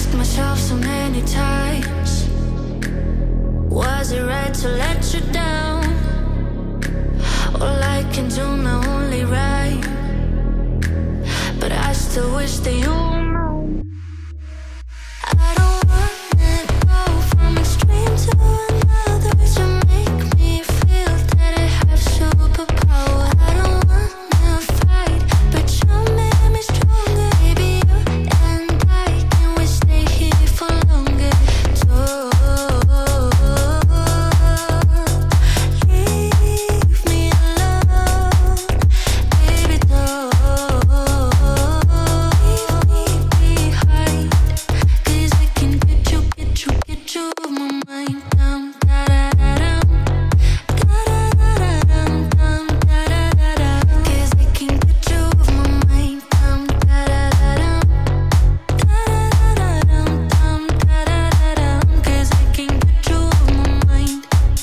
asked myself so many times, was it right to let you down? All I can do now only right, but I still wish that you were mine. I don't wanna go from extreme to another, but you make me feel that I have superpower. I don't wanna fight, but you make me stronger. Baby, you and I, can we stay here for longer? Leave me alone, baby, don't leave me behind, 'cause I can get you off my mind. Dum da da da dum, da da da da dum, dum da da da da. 'Cause I can get you off my mind. Dum da da da dum, da da da da dum, dum da da da dum. 'Cause I can get you off my mind.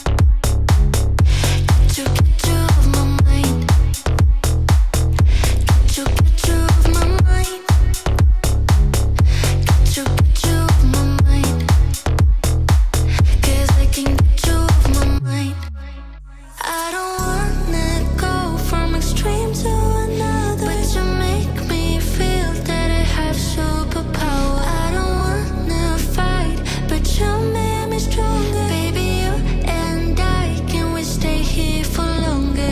Get you off my mind. Get you off my mind. Get you off my mind. 'Cause I can get you off my mind. I don't wanna go from extreme to another, but you make me feel that I have superpower. I don't wanna fight, but you make me stronger. Baby, you and I, can we stay here for longer?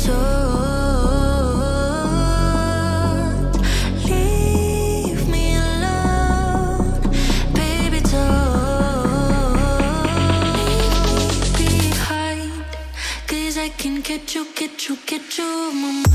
Don't leave me alone, baby, don't leave me behind, 'cause I can get you, my